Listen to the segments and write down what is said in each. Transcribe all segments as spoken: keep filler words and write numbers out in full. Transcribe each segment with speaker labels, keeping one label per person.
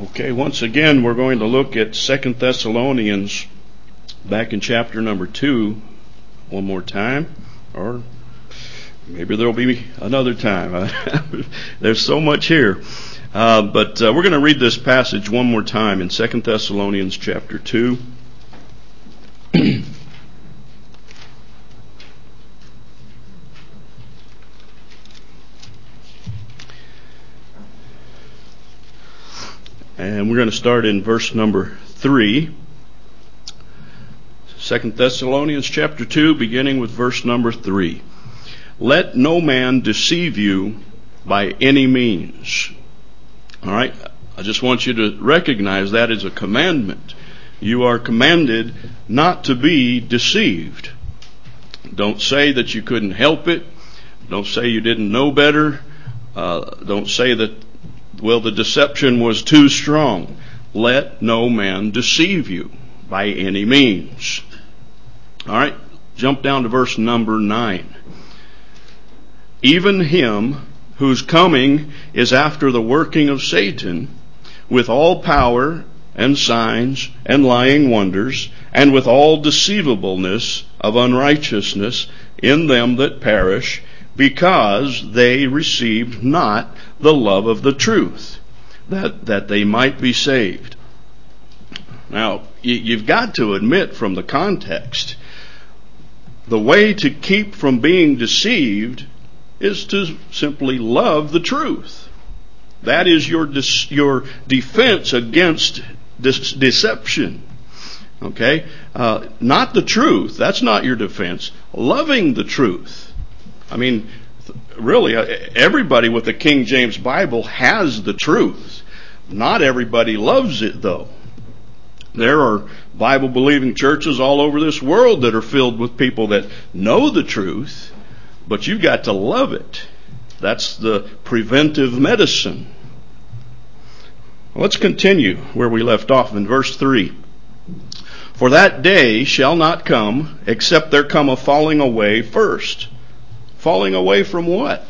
Speaker 1: Okay, once again, we're going to look at Second Thessalonians back in chapter number two one more time, or maybe there'll be another time. There's so much here. Uh, but uh, we're going to read this passage one more time in Second Thessalonians chapter two. And we're going to start in verse number three. Second Thessalonians chapter two, beginning with verse number three. Let no man deceive you by any means. All right? I just want you to recognize that is a commandment. You are commanded not to be deceived. Don't say that you couldn't help it. Don't say you didn't know better. Uh, don't say that, well, the deception was too strong. Let no man deceive you by any means. All right, jump down to verse number nine. Even him whose coming is after the working of Satan, with all power and signs and lying wonders, and with all deceivableness of unrighteousness in them that perish, because they received not the love of the truth, that, that they might be saved. Now, you, you've got to admit from the context, the way to keep from being deceived is to simply love the truth. That is your dis, your defense against dis, deception. Okay? Uh, not the truth. That's not your defense. Loving the truth. I mean, really, everybody with the King James Bible has the truth. Not everybody loves it, though. There are Bible-believing churches all over this world that are filled with people that know the truth, but you've got to love it. That's the preventive medicine. Let's continue where we left off in verse three. For that day shall not come, except there come a falling away first. Falling away from what?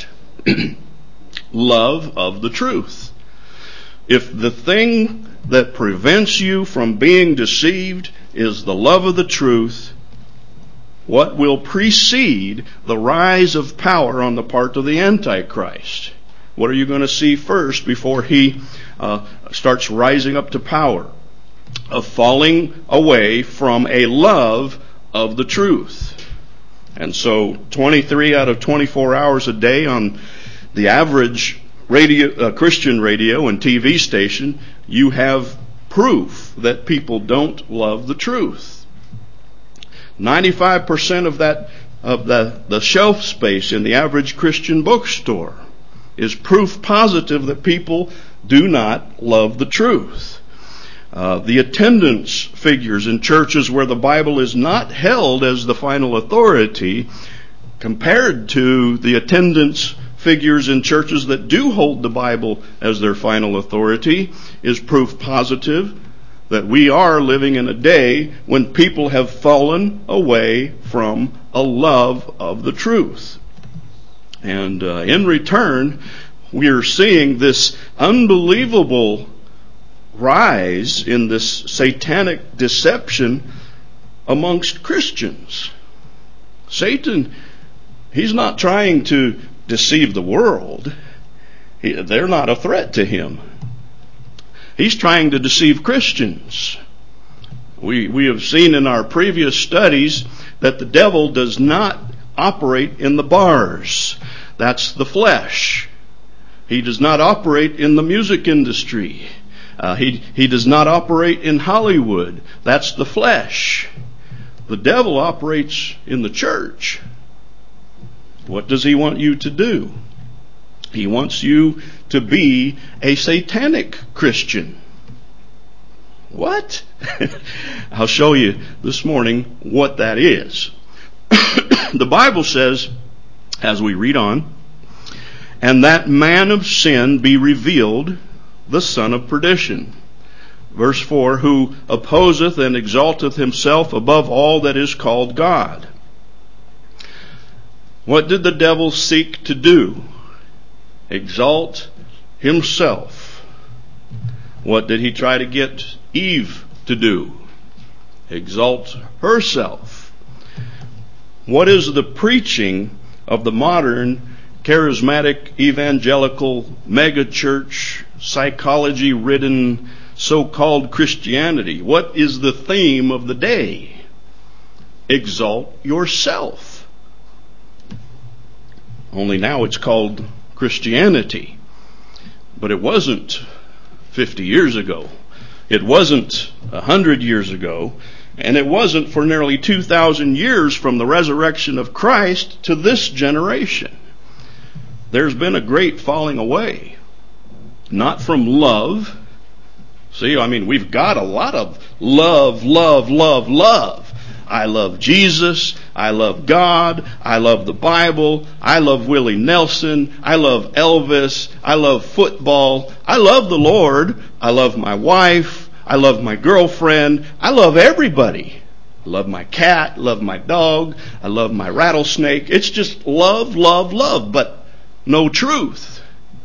Speaker 1: Love of the truth. If the thing that prevents you from being deceived is the love of the truth, what will precede the rise of power on the part of the Antichrist? What are you going to see first before he uh, starts rising up to power? A falling away from a love of the truth. And so twenty-three out of twenty-four hours a day on the average radio, uh, Christian radio and T V station, you have proof that people don't love the truth. ninety-five percent of that, of the, the shelf space in the average Christian bookstore is proof positive that people do not love the truth. Uh, the attendance figures in churches where the Bible is not held as the final authority, compared to the attendance figures in churches that do hold the Bible as their final authority, is proof positive that we are living in a day when people have fallen away from a love of the truth. And uh, in return, we are seeing this unbelievable rise in this satanic deception amongst Christians. Satan, he's not trying to deceive the world. He, they're not a threat to him. He's trying to deceive Christians. We, we have seen in our previous studies that the devil does not operate in the bars. That's the flesh. He does not operate in the music industry. Uh, he, he does not operate in Hollywood. That's the flesh. The devil operates in the church. What does he want you to do? He wants you to be a satanic Christian. What? I'll show you this morning what that is. The Bible says, as we read on, and that man of sin be revealed, the son of perdition. Verse four, who opposeth and exalteth himself above all that is called God. What did the devil seek to do? Exalt himself. What did he try to get Eve to do? Exalt herself. What is the preaching of the modern charismatic evangelical megachurch psychology-ridden so-called Christianity? What is the theme of the day? Exalt yourself. Only now it's called Christianity. But it wasn't fifty years ago. It wasn't a hundred years ago. And it wasn't for nearly two thousand years from the resurrection of Christ to this generation. There's been a great falling away. Not from love. See, I mean, we've got a lot of love, love, love, love. I love Jesus. I love God. I love the Bible. I love Willie Nelson. I love Elvis. I love football. I love the Lord. I love my wife. I love my girlfriend. I love everybody. I love my cat. Love my dog. I love my rattlesnake. It's just love, love, love, but no truth.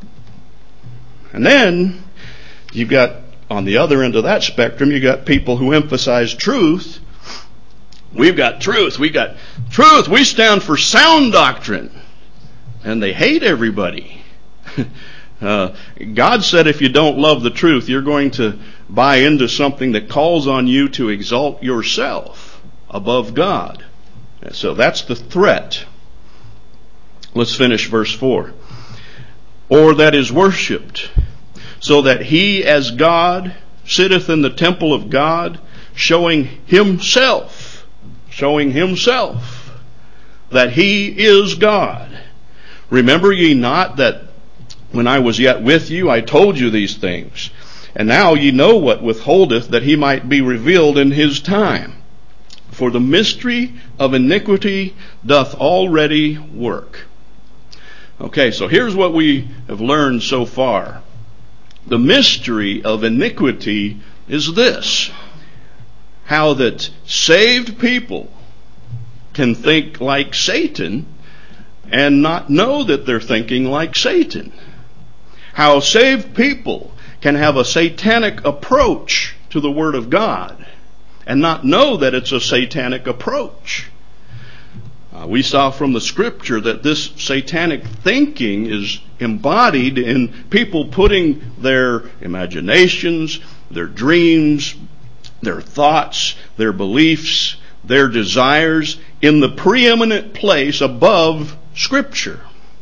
Speaker 1: And then you've got, on the other end of that spectrum, you've got people who emphasize truth. We've got truth. We've got truth. We stand for sound doctrine. And they hate everybody. uh, God said if you don't love the truth, you're going to buy into something that calls on you to exalt yourself above God. So that's the threat. Let's finish verse four. Or that is worshipped, so that he as God sitteth in the temple of God, showing himself, showing himself that he is God. Remember ye not that when I was yet with you, I told you these things. And now ye know what withholdeth, that he might be revealed in his time. For the mystery of iniquity doth already work. Okay, so here's what we have learned so far. The mystery of iniquity is this: how that saved people can think like Satan and not know that they're thinking like Satan. How saved people can have a satanic approach to the Word of God and not know that it's a satanic approach. Uh, we saw from the Scripture that this satanic thinking is embodied in people putting their imaginations, their dreams, their thoughts, their beliefs, their desires in the preeminent place above Scripture.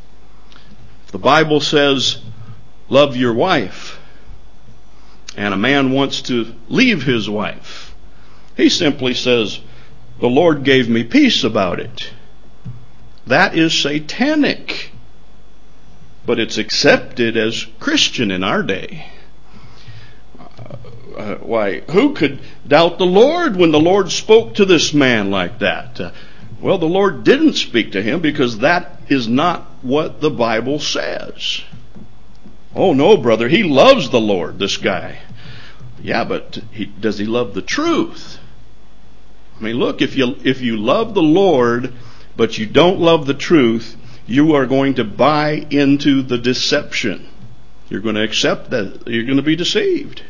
Speaker 1: The Bible says, love your wife, and a man wants to leave his wife, he simply says, the Lord gave me peace about it. That is satanic, but it's accepted as Christian in our day. Uh, uh, why, who could doubt the Lord when the Lord spoke to this man like that? Uh, well, the Lord didn't speak to him because that is not what the Bible says. Oh no, brother, he loves the Lord, this guy. Yeah, but he, does he love the truth? I mean, look, if you if you love the Lord, but you don't love the truth, you are going to buy into the deception. You're going to accept that. You're going to be deceived.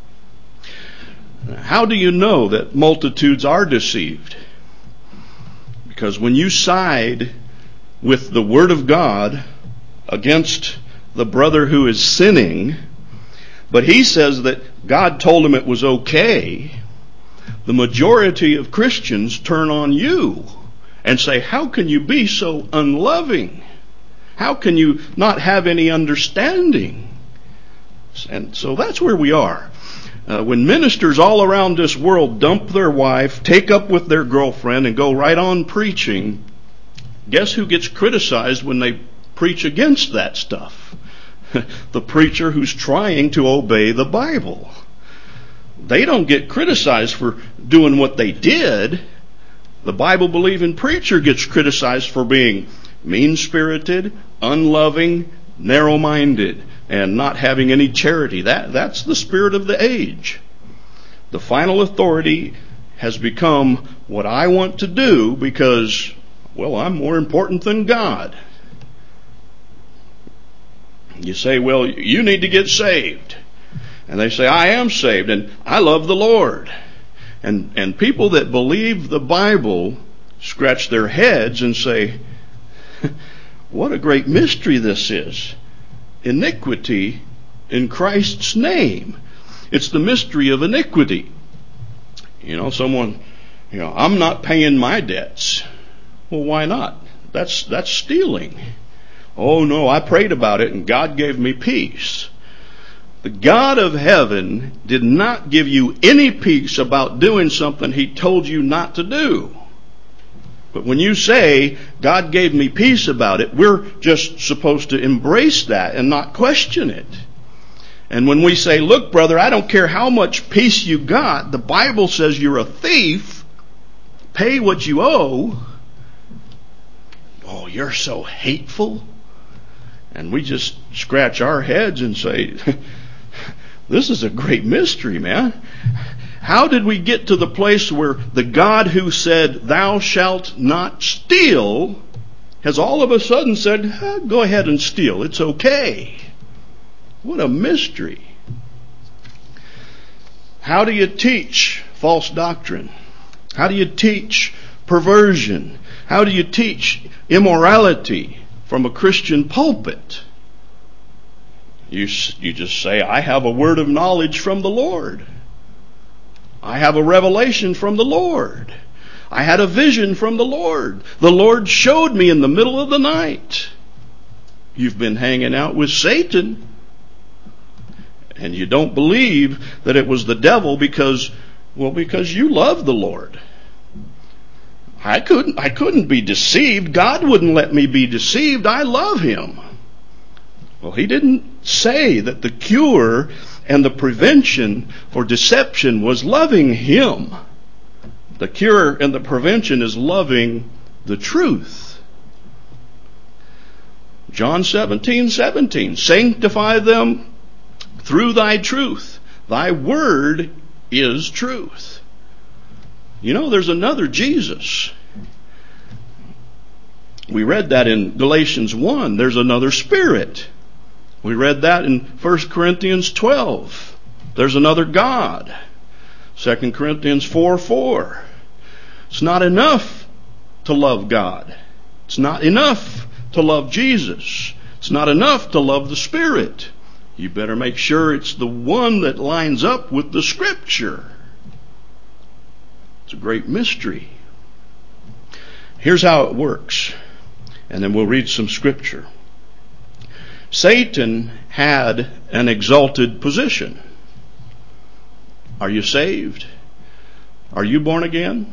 Speaker 1: How do you know that multitudes are deceived? Because when you side with the Word of God against the brother who is sinning, but he says that God told him it was okay, the majority of Christians turn on you and say, how can you be so unloving? How can you not have any understanding? And so that's where we are. Uh, when ministers all around this world dump their wife, take up with their girlfriend, and go right on preaching, guess who gets criticized when they preach against that stuff? The preacher who's trying to obey the Bible. They don't get criticized for doing what they did. The Bible-believing preacher gets criticized for being mean-spirited, unloving, narrow-minded, and not having any charity. That, that's the spirit of the age. The final authority has become what I want to do because, well, I'm more important than God. You say, well, you need to get saved. And they say, I am saved and I love the Lord. And, and people that believe the Bible scratch their heads and say, what a great mystery this is. Iniquity in Christ's name. It's the mystery of iniquity. You know, someone, you know, I'm not paying my debts. Well, why not? That's, that's stealing. Oh no, I prayed about it and God gave me peace. The God of heaven did not give you any peace about doing something He told you not to do. But when you say, God gave me peace about it, we're just supposed to embrace that and not question it. And when we say, look, brother, I don't care how much peace you got, the Bible says you're a thief, pay what you owe. Oh, you're so hateful. And we just scratch our heads and say, this is a great mystery, man. How did we get to the place where the God who said, thou shalt not steal, has all of a sudden said, eh, go ahead and steal. It's okay. What a mystery. How do you teach false doctrine? How do you teach perversion? How do you teach immorality from a Christian pulpit? You, you just say, I have a word of knowledge from the Lord. I have a revelation from the Lord. I had a vision from the Lord. The Lord showed me in the middle of the night. You've been hanging out with Satan. And you don't believe that it was the devil because, well, because you love the Lord. I couldn't, I couldn't be deceived. God wouldn't let me be deceived. I love Him. Well, He didn't say that the cure and the prevention for deception was loving Him. The cure and the prevention is loving the truth. John seventeen seventeen, sanctify them through thy truth. Thy word is truth. You know, there's another Jesus. We read that in Galatians one. There's another Spirit. We read that in First Corinthians twelve. There's another God. Second Corinthians four four. It's not enough to love God. It's not enough to love Jesus. It's not enough to love the Spirit. You better make sure it's the one that lines up with the Scripture. It's a great mystery. Here's how it works. And then we'll read some Scripture. Satan had an exalted position. Are you saved? Are you born again?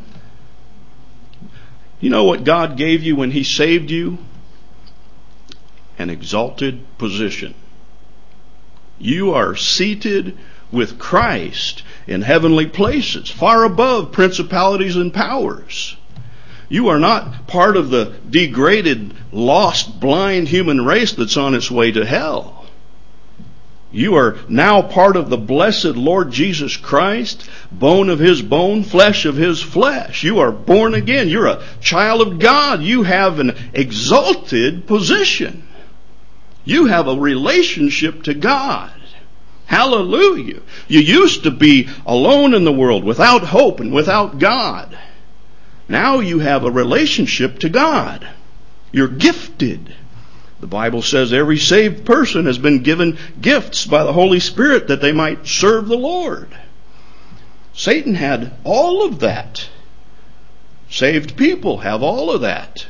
Speaker 1: You know what God gave you when He saved you? An exalted position. You are seated with Christ in heavenly places, far above principalities and powers. You are not part of the degraded, lost, blind human race that's on its way to hell. You are now part of the blessed Lord Jesus Christ, bone of His bone, flesh of His flesh. You are born again. You're a child of God. You have an exalted position. You have a relationship to God. Hallelujah. You used to be alone in the world, without hope and without God. Now you have a relationship to God. You're gifted. The Bible says every saved person has been given gifts by the Holy Spirit that they might serve the Lord. Satan had all of that. Saved people have all of that.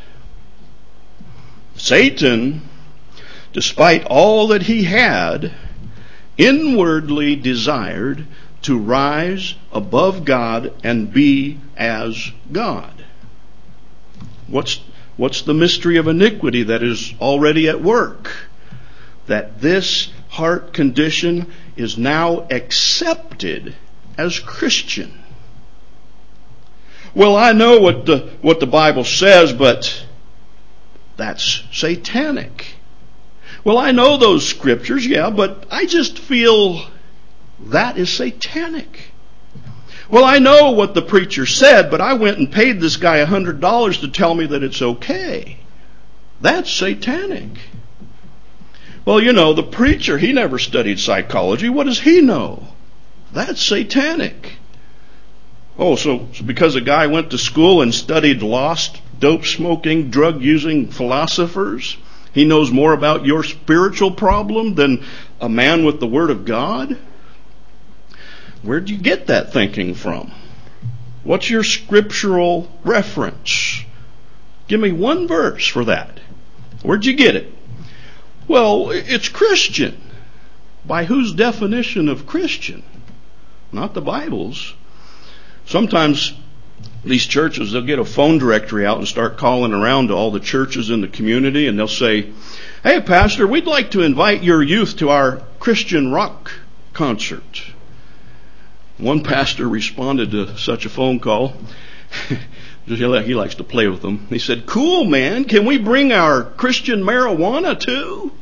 Speaker 1: Satan, despite all that he had, inwardly desired to rise above God and be as God. What's, what's the mystery of iniquity that is already at work? That this heart condition is now accepted as Christian. Well, I know what the, what the Bible says, but that's satanic. Well, I know those scriptures, yeah, but I just feel that is satanic. Well, I know what the preacher said, but I went and paid this guy a hundred dollars to tell me that it's okay. That's satanic. Well, you know, the preacher, he never studied psychology. What does he know? That's satanic. Oh, so, so because a guy went to school and studied lost, dope-smoking, drug-using philosophers, he knows more about your spiritual problem than a man with the Word of God? Where'd you get that thinking from? What's your scriptural reference? Give me one verse for that. Where'd you get it? Well, it's Christian. By whose definition of Christian? Not the Bible's. Sometimes these churches, they'll get a phone directory out and start calling around to all the churches in the community, and they'll say, "Hey, Pastor, we'd like to invite your youth to our Christian rock concert." One pastor responded to such a phone call. He likes to play with them. He said, "Cool, man. Can we bring our Christian marijuana too?"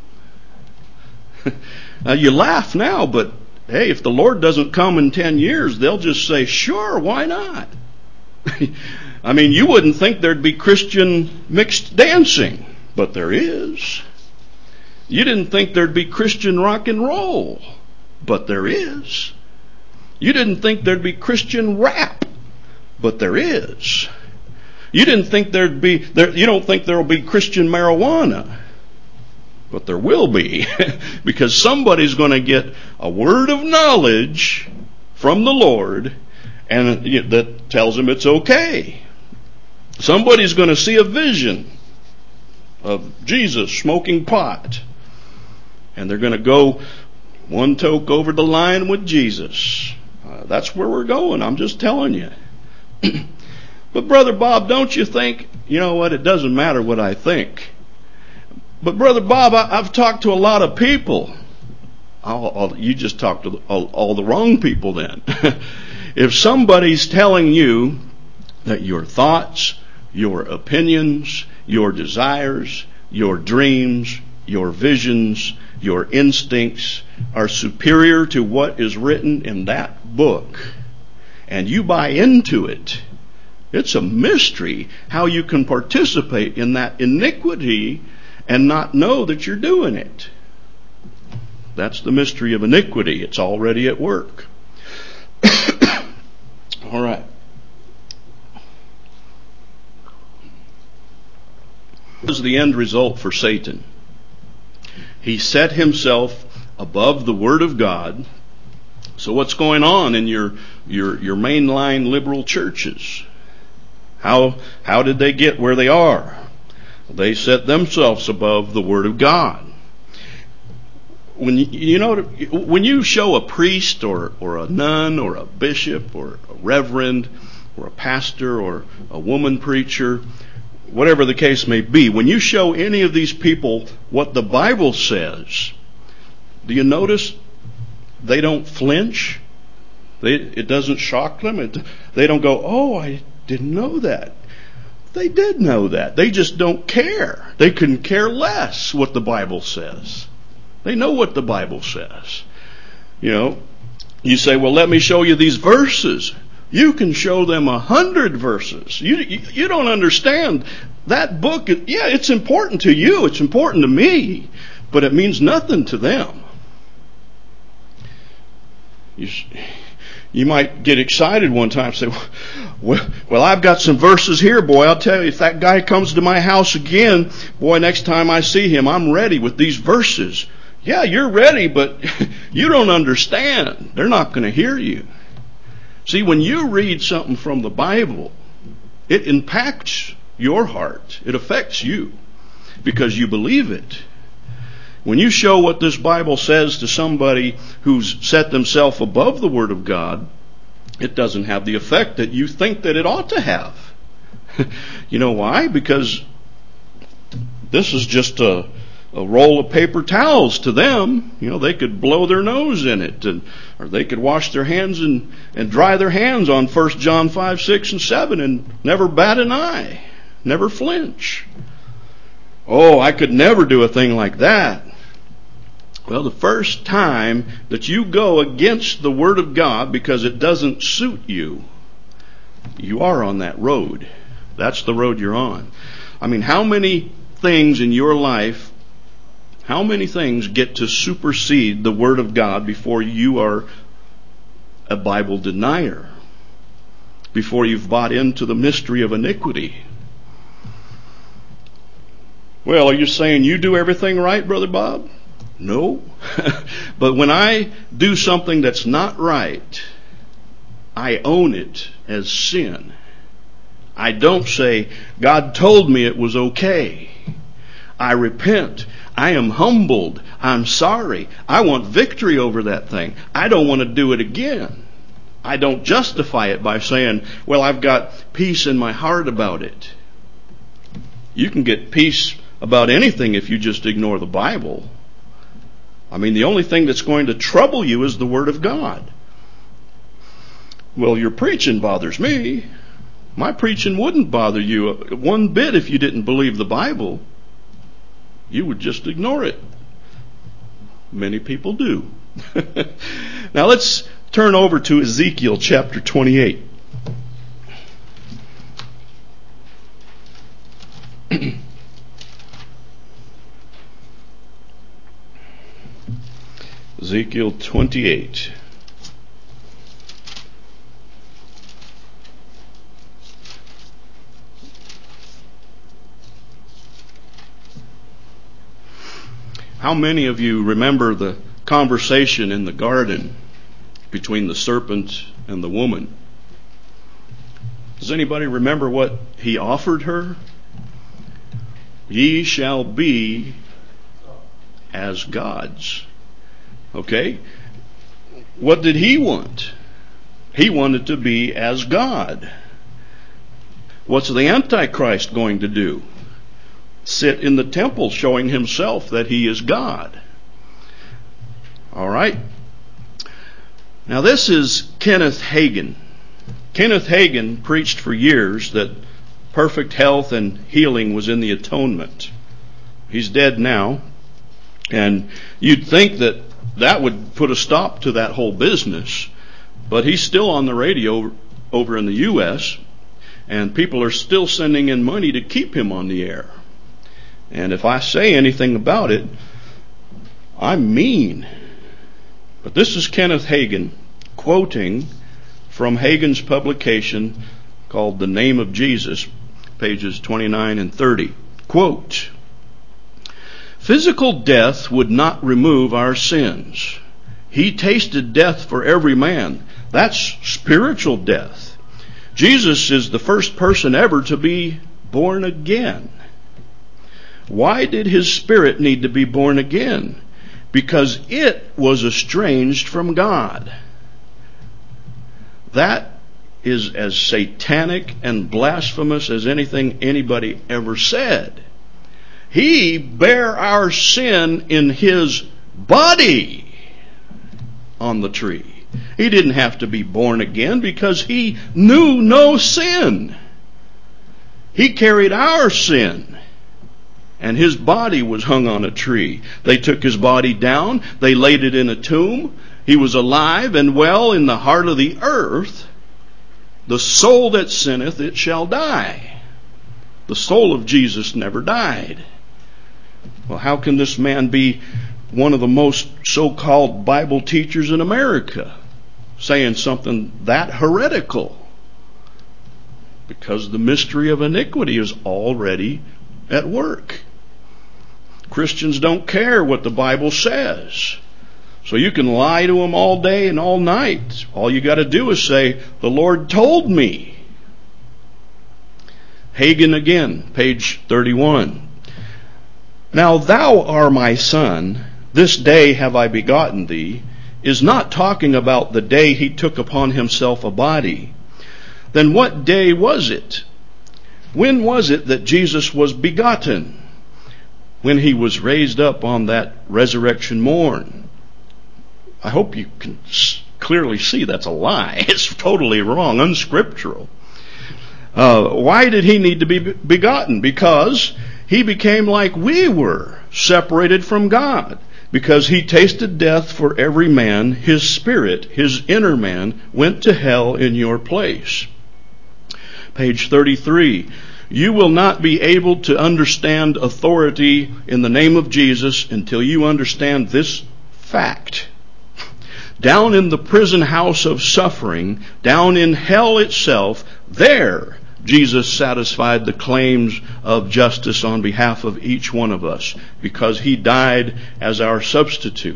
Speaker 1: Now you laugh now, but hey, if the Lord doesn't come in ten years, they'll just say, "Sure, why not?" I mean, you wouldn't think there'd be Christian mixed dancing, but there is. You didn't think there'd be Christian rock and roll, but there is. You didn't think there'd be Christian rap, but there is. You didn't think there'd be, there, you don't think there'll be Christian marijuana, but there will be, because somebody's going to get a word of knowledge from the Lord, and that tells him it's okay. Somebody's going to see a vision of Jesus smoking pot, and they're going to go one toke over the line with Jesus. Uh, that's where we're going. I'm just telling you. But Brother Bob, don't you think, you know what, it doesn't matter what I think. But Brother Bob, I, I've talked to a lot of people. I'll, I'll, you just talked to all, all the wrong people then. If somebody's telling you that your thoughts, your opinions, your desires, your dreams, your visions, your instincts are superior to what is written in that book, and you buy into it, it's a mystery how you can participate in that iniquity and not know that you're doing it. That's the mystery of iniquity. It's already at work. All right. What is the end result for Satan? He set himself above the Word of God. So what's going on in your your your mainline liberal churches? How how did they get where they are? They set themselves above the Word of God. When you, you know when you show a priest or or a nun or a bishop or a reverend or a pastor or a woman preacher, whatever the case may be, when you show any of these people what the Bible says, do you notice they don't flinch? They, it doesn't shock them. It, they don't go, "Oh, I didn't know that." They did know that. They just don't care. They couldn't care less what the Bible says. They know what the Bible says. You know, you say, "Well, let me show you these verses." You can show them a hundred verses. You, you you don't understand that book. Yeah, it's important to you. It's important to me, but it means nothing to them. You you might get excited one time and say, well, well, I've got some verses here, boy. I'll tell you, if that guy comes to my house again, boy, next time I see him, I'm ready with these verses. Yeah, you're ready, but you don't understand. They're not going to hear you. See, when you read something from the Bible, it impacts your heart. It affects you because you believe it. When you show what this Bible says to somebody who's set themselves above the Word of God, it doesn't have the effect that you think that it ought to have. You know why? Because this is just a, a roll of paper towels to them. You know, they could blow their nose in it, and or they could wash their hands and, and dry their hands on First John five, six, and seven and never bat an eye, never flinch. Oh, I could never do a thing like that. Well, the first time that you go against the Word of God because it doesn't suit you, you are on that road. That's the road you're on. I mean, how many things in your life How many things get to supersede the Word of God before you are a Bible denier? Before you've bought into the mystery of iniquity? Well, are you saying you do everything right, Brother Bob? No. But when I do something that's not right, I own it as sin. I don't say, God told me it was okay. I repent. I am humbled. I'm sorry. I want victory over that thing. I don't want to do it again. I don't justify it by saying, well, I've got peace in my heart about it. You can get peace about anything if you just ignore the Bible. I mean, the only thing that's going to trouble you is the Word of God. Well, your preaching bothers me. My preaching wouldn't bother you one bit if you didn't believe the Bible. You would just ignore it. Many people do. Now let's turn over to Ezekiel chapter twenty-eight. Ezekiel twenty-eight. How many of you remember the conversation in the garden between the serpent and the woman? Does anybody remember what he offered her? Ye shall be as gods. Okay? What did he want? He wanted to be as God. What's the Antichrist going to do? Sit in the temple showing himself that he is God. All right. Now this is Kenneth Hagin. Kenneth Hagin preached for years that perfect health and healing was in the atonement. He's dead now. And you'd think that that would put a stop to that whole business. But he's still on the radio over in the U S and people are still sending in money to keep him on the air. And if I say anything about it, I'm mean. But this is Kenneth Hagin quoting from Hagin's publication called The Name of Jesus, pages twenty-nine and thirty. Quote, physical death would not remove our sins. He tasted death for every man. That's spiritual death. Jesus is the first person ever to be born again. Why did his spirit need to be born again? Because it was estranged from God. That is as satanic and blasphemous as anything anybody ever said. He bare our sin in his body on the tree. He didn't have to be born again because he knew no sin. He carried our sin. And his body was hung on a tree. They took his body down. They laid it in a tomb. He was alive and well in the heart of the earth. The soul that sinneth, it shall die. The soul of Jesus never died. Well, how can this man be one of the most so-called Bible teachers in America saying something that heretical? Because the mystery of iniquity is already at work. Christians don't care what the Bible says. So you can lie to them all day and all night. All you got to do is say, the Lord told me. Hagin again, page thirty-one. Now thou art my son, this day have I begotten thee, is not talking about the day he took upon himself a body. Then what day was it? When was it that Jesus was begotten? When he was raised up on that resurrection morn. I hope you can clearly see that's a lie. It's totally wrong, unscriptural. Uh, why did he need to be begotten? Because he became like we were, separated from God. Because he tasted death for every man, his spirit, his inner man, went to hell in your place. Page thirty-three. You will not be able to understand authority in the name of Jesus until you understand this fact. Down in the prison house of suffering, down in hell itself, there Jesus satisfied the claims of justice on behalf of each one of us because he died as our substitute.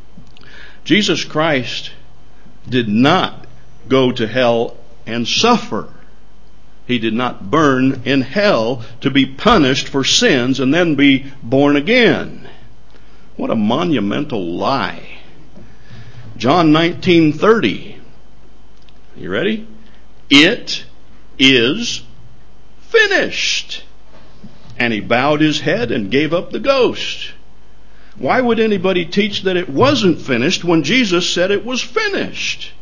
Speaker 1: Jesus Christ did not go to hell and suffer. He did not burn in hell to be punished for sins and then be born again. What a monumental lie. John nineteen thirty. You ready? It is finished. And he bowed his head and gave up the ghost. Why would anybody teach that it wasn't finished when Jesus said it was finished?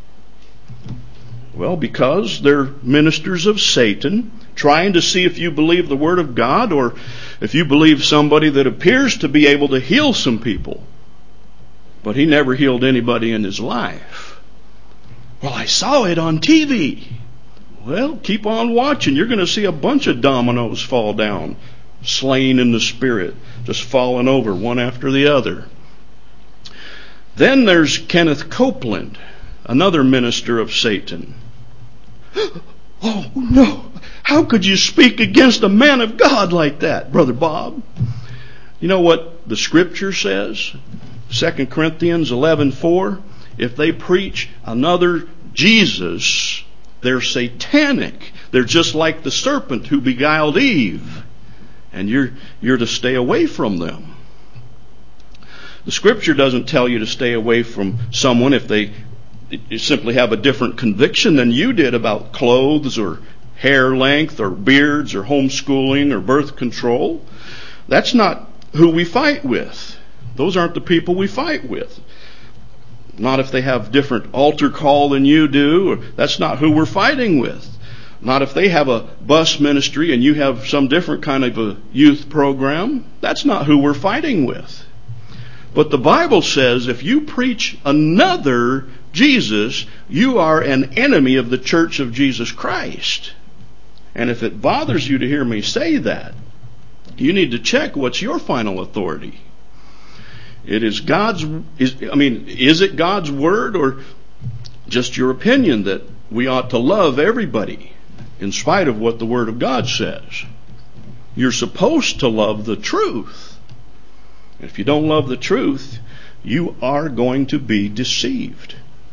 Speaker 1: Well, because they're ministers of Satan, trying to see if you believe the Word of God or if you believe somebody that appears to be able to heal some people. But he never healed anybody in his life. Well, I saw it on T V. Well, keep on watching. You're going to see a bunch of dominoes fall down, slain in the Spirit, just falling over one after the other. Then there's Kenneth Copeland, another minister of Satan. Oh, no. How could you speak against a man of God like that, Brother Bob? You know what the Scripture says? Second Corinthians eleven four. If they preach another Jesus, they're satanic. They're just like the serpent who beguiled Eve. And you're, you're to stay away from them. The Scripture doesn't tell you to stay away from someone if they simply have a different conviction than you did about clothes or hair length or beards or homeschooling or birth control. That's not who we fight with. Those aren't the people we fight with. Not if they have different altar call than you do. Or that's not who we're fighting with. Not if they have a bus ministry and you have some different kind of a youth program. That's not who we're fighting with. But the Bible says if you preach another Jesus, you are an enemy of the Church of Jesus Christ. And if it bothers you to hear me say that, you need to check what's your final authority. It is God's, is, I mean, is it God's word or just your opinion that we ought to love everybody in spite of what the Word of God says? You're supposed to love the truth. If you don't love the truth, you are going to be deceived.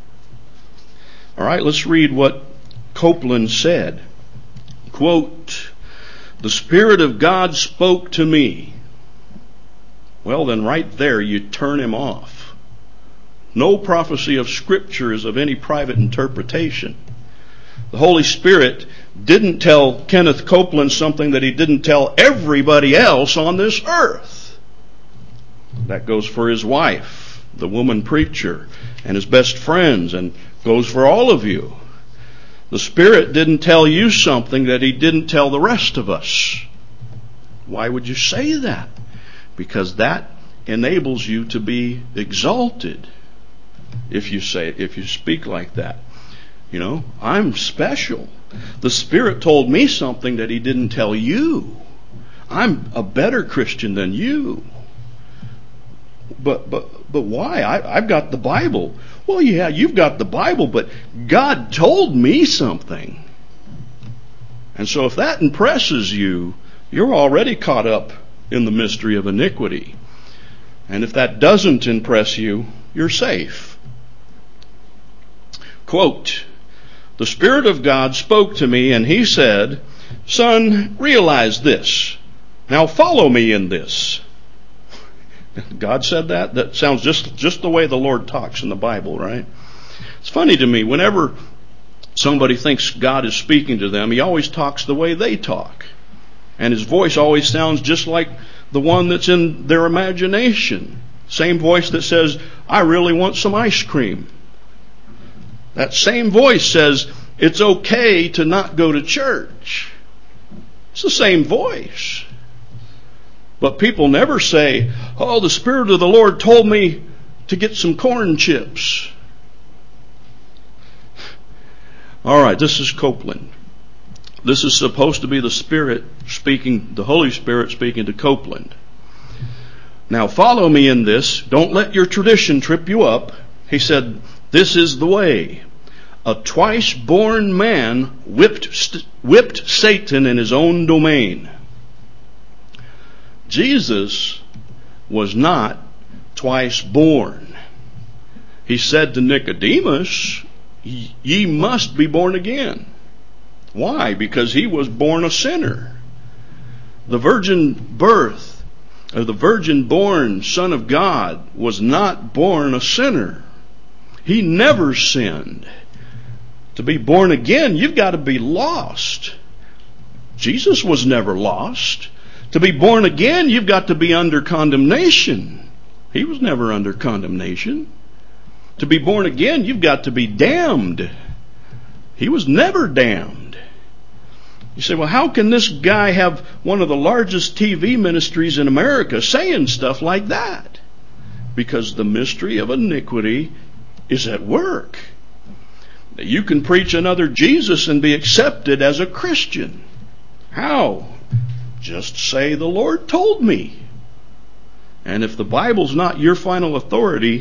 Speaker 1: All right, let's read what Copeland said. Quote, "The Spirit of God spoke to me." Well, then right there you turn him off. No prophecy of Scripture is of any private interpretation. The Holy Spirit didn't tell Kenneth Copeland something that he didn't tell everybody else on this earth. That goes for his wife, the woman preacher, and his best friends, and goes for all of you. The Spirit didn't tell you something that he didn't tell the rest of us. Why would you say that? Because that enables you to be exalted if you say, if you speak like that. You know, I'm special. The Spirit told me something that he didn't tell you. I'm a better Christian than you. But but but why? I, I've got the Bible. Well, yeah, you've got the Bible, but God told me something. And so if that impresses you, you're already caught up in the mystery of iniquity. And if that doesn't impress you, you're safe. Quote, "The Spirit of God spoke to me and he said, 'Son, realize this. Now follow me in this.'" God said that? That sounds just, just the way the Lord talks in the Bible, right? It's funny to me, whenever somebody thinks God is speaking to them, he always talks the way they talk. And his voice always sounds just like the one that's in their imagination. Same voice that says, "I really want some ice cream." That same voice says, "It's okay to not go to church." It's the same voice. But people never say, "Oh, the Spirit of the Lord told me to get some corn chips." All right, this is Copeland. this is supposed to be the Spirit speaking, the Holy Spirit speaking to Copeland. Now follow me in this. Don't let your tradition trip you up. He said, this is the way. A twice-born man whipped, whipped Satan in his own domain. Jesus was not twice born. He said to Nicodemus, ye must be born again. Why? Because he was born a sinner. The virgin birth, or the virgin born Son of God, was not born a sinner. He never sinned. To be born again, you've got to be lost. Jesus was never lost. To be born again, you've got to be under condemnation. He was never under condemnation. To be born again, you've got to be damned. He was never damned. You say, well, how can this guy have one of the largest T V ministries in America saying stuff like that? Because the mystery of iniquity is at work. You can preach another Jesus and be accepted as a Christian. How? Just say the Lord told me. And if the Bible's not your final authority,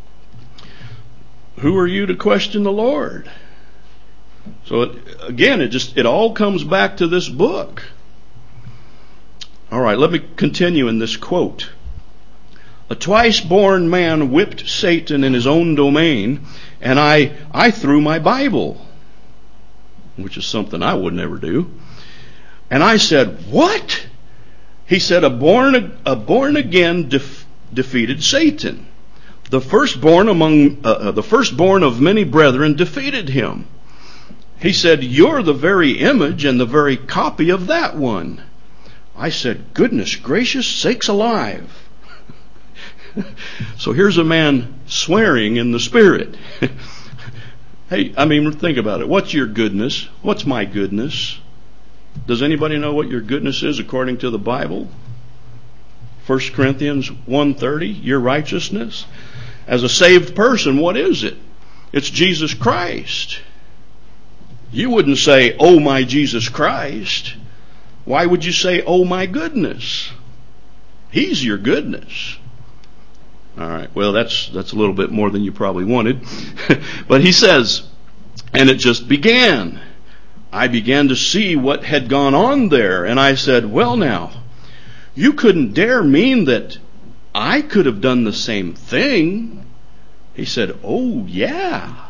Speaker 1: who are you to question the Lord? So it, again, it just it all comes back to this book. All right, let me continue in this quote. A twice-born man whipped Satan in his own domain, and I I threw my Bible, which is something I would never do. And I said, "What?" He said, "A born a born again def, defeated Satan. The firstborn among uh, the firstborn of many brethren defeated him." He said, "You're the very image and the very copy of that one." I said, "Goodness gracious sakes alive." So here's a man swearing in the Spirit. Hey, I mean, think about it. What's your goodness? What's my goodness? Does anybody know what your goodness is according to the Bible? First Corinthians one thirty, your righteousness. As a saved person, what is it? It's Jesus Christ. You wouldn't say, "Oh, my Jesus Christ." Why would you say, "Oh, my goodness"? He's your goodness. All right, well, that's that's a little bit more than you probably wanted. But he says, and it just began. I began to see what had gone on there, and I said, well, now, you couldn't dare mean that I could have done the same thing. He said, oh, yeah.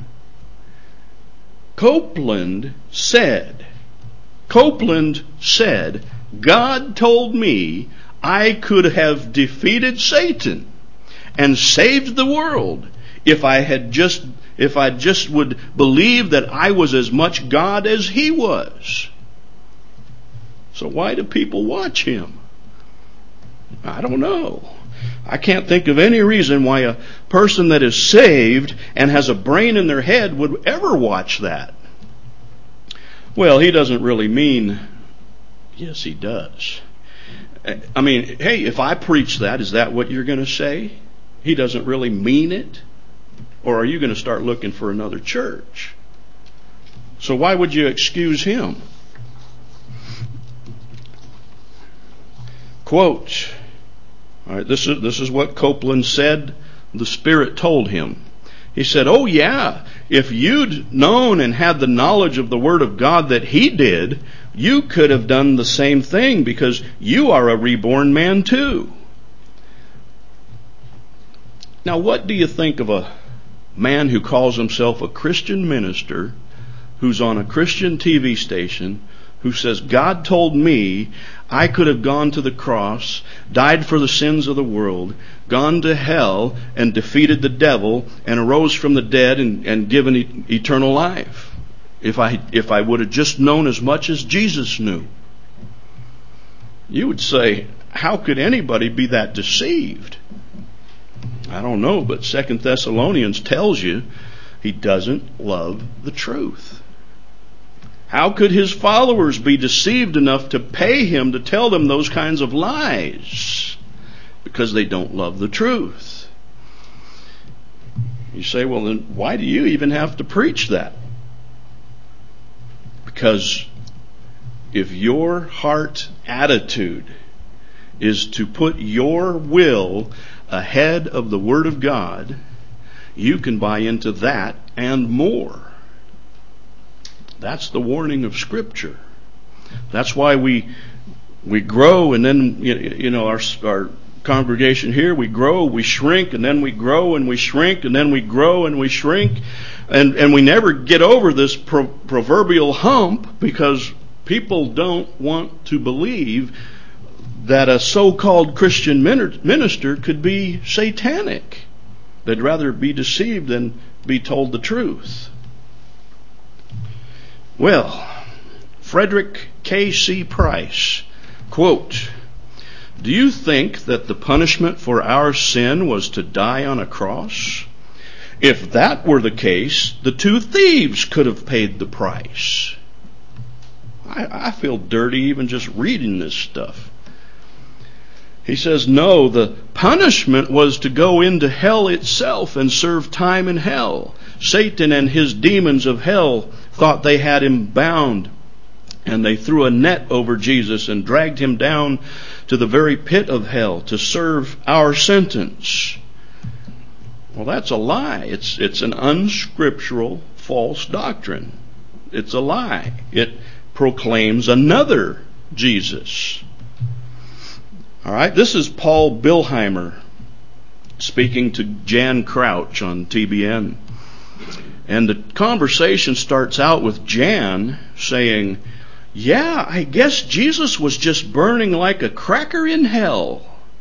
Speaker 1: Copeland said, Copeland said, God told me I could have defeated Satan and saved the world if I had just if I just would believe that I was as much God as he was. So why do people watch him? I don't know. I can't think of any reason why a person that is saved and has a brain in their head would ever watch that. Well, he doesn't really mean... Yes, he does. I mean, hey, if I preach that, is that what you're going to say? He doesn't really mean it? Or are you going to start looking for another church? So why would you excuse him? Quote. All right, this is this is what Copeland said the Spirit told him. He said, oh yeah, if you'd known and had the knowledge of the Word of God that he did, you could have done the same thing because you are a reborn man too. Now, what do you think of a man who calls himself a Christian minister, who's on a Christian T V station, who says, God told me I could have gone to the cross, died for the sins of the world, gone to hell and defeated the devil and arose from the dead and, and given e- eternal life if I if I would have just known as much as Jesus knew? You would say, how could anybody be that deceived? I don't know, but Second Thessalonians tells you he doesn't love the truth. How could his followers be deceived enough to pay him to tell them those kinds of lies? Because they don't love the truth. You say, well, then why do you even have to preach that? Because if your heart attitude is to put your will ahead of the Word of God, you can buy into that and more. That's the warning of Scripture. That's why we we grow, and then you know our our congregation here, we grow, we shrink, and then we grow and we shrink, and then we grow and we shrink, and and we never get over this pro- proverbial hump, because people don't want to believe that a so-called Christian minister could be satanic. They'd rather be deceived than be told the truth. Well, Frederick K C Price, quote, "Do you think that the punishment for our sin was to die on a cross? If that were the case, the two thieves could have paid the price." I, I feel dirty even just reading this stuff. He says, no, the punishment was to go into hell itself and serve time in hell. Satan and his demons of hell thought they had him bound, and they threw a net over Jesus and dragged him down to the very pit of hell to serve our sentence. Well, that's a lie. It's it's an unscriptural false doctrine. It's a lie. It proclaims another Jesus. All right, this is Paul Bilheimer speaking to Jan Crouch on T B N. And the conversation starts out with Jan saying, yeah, I guess Jesus was just burning like a cracker in hell.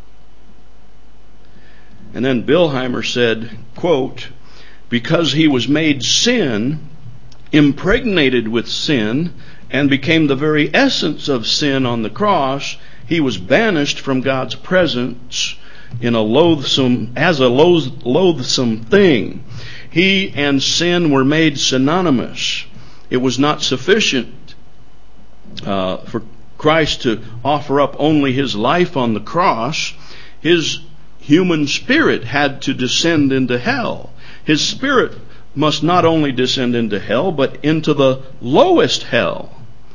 Speaker 1: And then Bilheimer said, quote, because he was made sin, impregnated with sin, and became the very essence of sin on the cross, he was banished from God's presence in a loathsome, as a loathsome thing. He and sin were made synonymous. It was not sufficient uh, for Christ to offer up only his life on the cross. His human spirit had to descend into hell. His spirit must not only descend into hell, but into the lowest hell.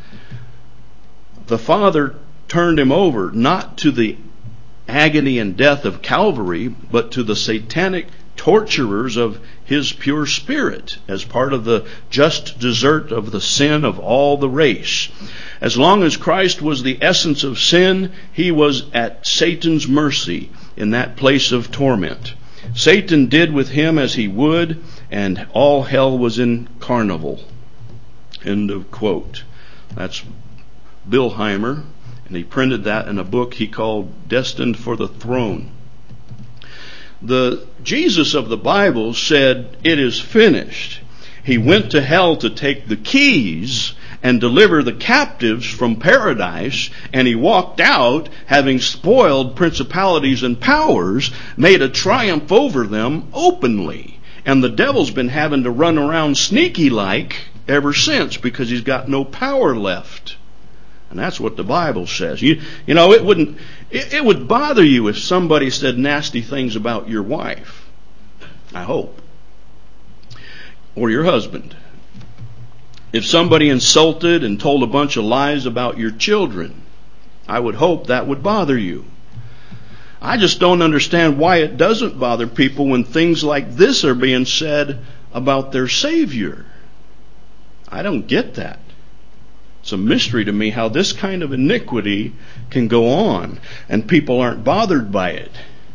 Speaker 1: The Father turned him over not to the agony and death of Calvary, but to the satanic torturers of his pure spirit as part of the just desert of the sin of all the race. As long as Christ was the essence of sin, he was at Satan's mercy in that place of torment. Satan did with him as he would, and all hell was in carnival. End of quote. That's Bilheimer. And he printed that in a book he called Destined for the Throne. The Jesus of the Bible said, it is finished. He went to hell to take the keys and deliver the captives from paradise, and he walked out having spoiled principalities and powers, made a triumph over them openly. And the devil's been having to run around sneaky-like ever since, because he's got no power left. And that's what the Bible says. You, you know, it wouldn't, it, it would bother you if somebody said nasty things about your wife. I hope. Or your husband. If somebody insulted and told a bunch of lies about your children, I would hope that would bother you. I just don't understand why it doesn't bother people when things like this are being said about their Savior. I don't get that. It's a mystery to me how this kind of iniquity can go on and people aren't bothered by it.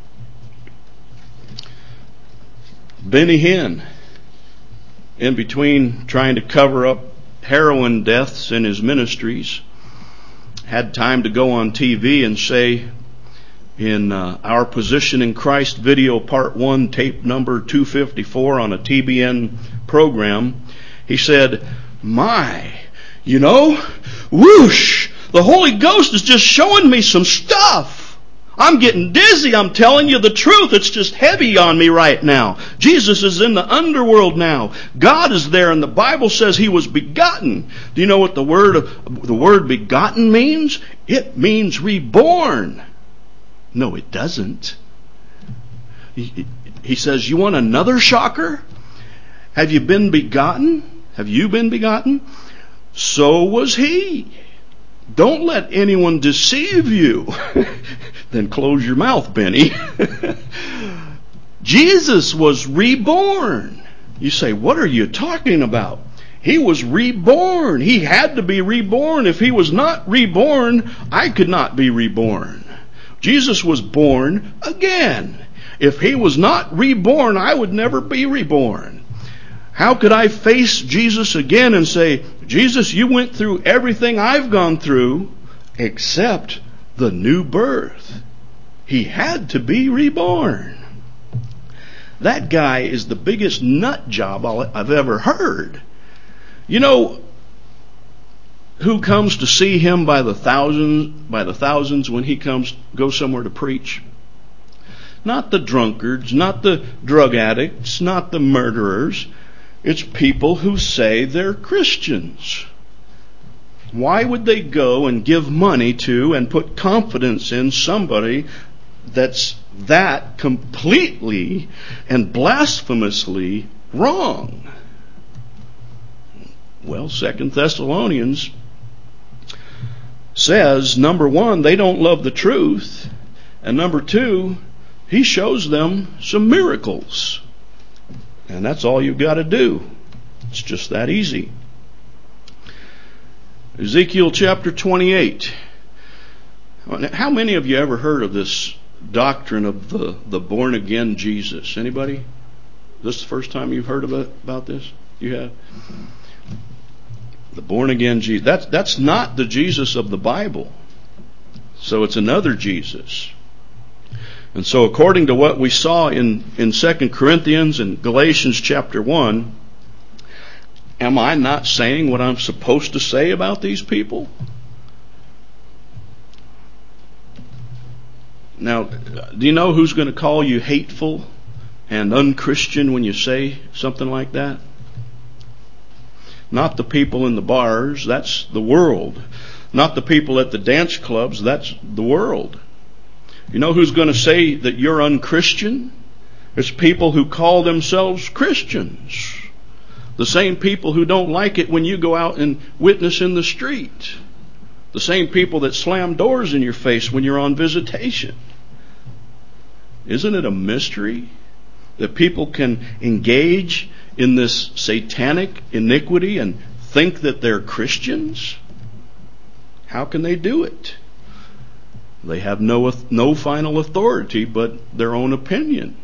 Speaker 1: Benny Hinn, in between trying to cover up heroin deaths in his ministries, had time to go on T V and say, in uh, Our Position in Christ video part one, tape number two fifty-four on a T B N program, he said, my, you know, whoosh, the Holy Ghost is just showing me some stuff. I'm getting dizzy. I'm telling you the truth. It's just heavy on me right now. Jesus is in the underworld now. God is there, and the Bible says he was begotten. Do you know what the word the word begotten means? It means reborn. No, it doesn't. He, he says, you want another shocker? Have you been begotten? Have you been begotten? So was he. Don't let anyone deceive you. Then close your mouth, Benny. Jesus was reborn. You say, what are you talking about? He was reborn. He had to be reborn. If he was not reborn, I could not be reborn. Jesus was born again. If he was not reborn, I would never be reborn. How could I face Jesus again and say, Jesus, you went through everything I've gone through except the new birth? He had to be reborn. That guy is the biggest nut job I've ever heard. You know who comes to see him by the thousands, by the thousands when he comes goes somewhere to preach? Not the drunkards, not the drug addicts, not the murderers. It's people who say they're Christians. Why would they go and give money to and put confidence in somebody that's that completely and blasphemously wrong? Well, Second Thessalonians says, number one, they don't love the truth. And number two, he shows them some miracles. And that's all you've got to do. It's just that easy. Ezekiel chapter twenty-eight. How many of you ever heard of this doctrine of the, the born-again Jesus? Anybody? Is this the first time you've heard about, about this? You have? The born-again Jesus. That's, that's not the Jesus of the Bible. So it's another Jesus. And so according to what we saw in, in Second Corinthians and Galatians chapter one, am I not saying what I'm supposed to say about these people? Now, do you know who's going to call you hateful and unchristian when you say something like that? Not the people in the bars, that's the world. Not the people at the dance clubs, that's the world. You know who's going to say that you're unchristian? It's people who call themselves Christians. The same people who don't like it when you go out and witness in the street. The same people that slam doors in your face when you're on visitation. Isn't it a mystery that people can engage in this satanic iniquity and think that they're Christians? How can they do it? They have no no final authority but their own opinion.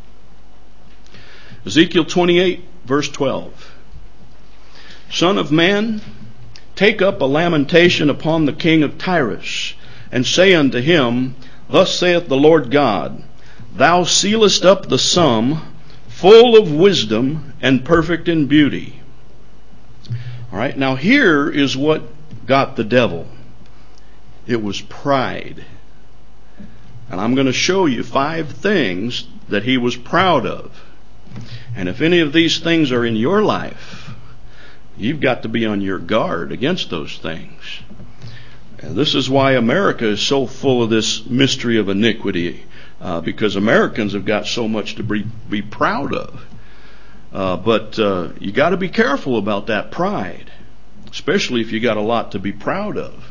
Speaker 1: Ezekiel twenty-eight, verse twelve. Son of man, take up a lamentation upon the king of Tyrus, and say unto him, Thus saith the Lord God, Thou sealest up the sum, full of wisdom and perfect in beauty. All right, now here is what got the devil. It was pride. And I'm going to show you five things that he was proud of. And if any of these things are in your life, you've got to be on your guard against those things. And this is why America is so full of this mystery of iniquity. Uh, because Americans have got so much to be, be proud of. Uh, but uh, you got to be careful about that pride, especially if you got a lot to be proud of.